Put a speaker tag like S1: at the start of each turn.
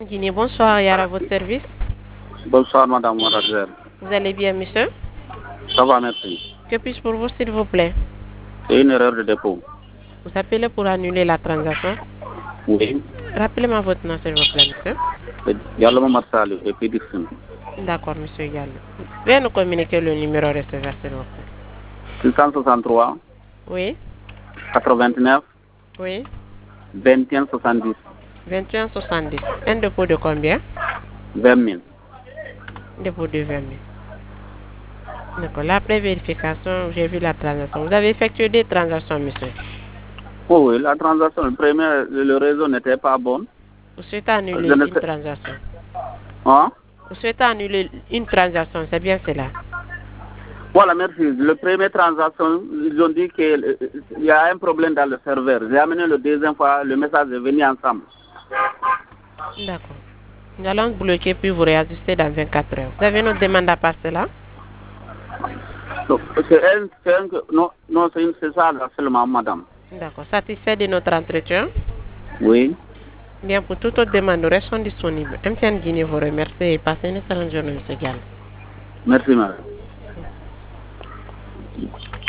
S1: Guinée, bonsoir, Yara, à votre service.
S2: Bonsoir, madame Moradzel.
S1: Vous allez bien, monsieur?
S2: Ça va, merci.
S1: Que puis-je pour vous, s'il vous plaît?
S2: C'est une erreur de dépôt.
S1: Vous appelez pour annuler la transaction?
S2: Oui.
S1: Rappelez-moi votre nom, s'il vous plaît, monsieur.
S2: Diallo Marsali et puis Dixon.
S1: D'accord, monsieur Gallo. Veuillez nous communiquer le numéro receveur, s'il vous plaît.
S2: 663
S1: Oui,
S2: 89
S1: oui.
S2: 21 70
S1: 21,70. Un dépôt de combien?
S2: 20 000.
S1: Dépôt de 20 000. D'accord. Après vérification, j'ai vu la transaction. Vous avez effectué des transactions, monsieur.
S2: Oh, oui, la transaction, le réseau n'était pas bon.
S1: Vous souhaitez annuler
S2: Je ne
S1: une
S2: sais-
S1: transaction?
S2: Hein?
S1: Vous souhaitez annuler une transaction, c'est bien cela?
S2: Voilà, merci. Le premier transaction, ils ont dit qu'il y a un problème dans le serveur. J'ai amené le deuxième fois, le message est venu ensemble.
S1: D'accord. Nous allons bloquer puis vous réajuster dans 24 heures. Vous avez une autre demande à passer là?
S2: Donc, non, c'est ça là, seulement, madame.
S1: D'accord. Satisfait de notre entretien?
S2: Oui.
S1: Bien, pour toute autre demande, nous restons disponibles. MTN Guinée vous remercie et passez une excellente journée, monsieur Gall.
S2: Merci, madame.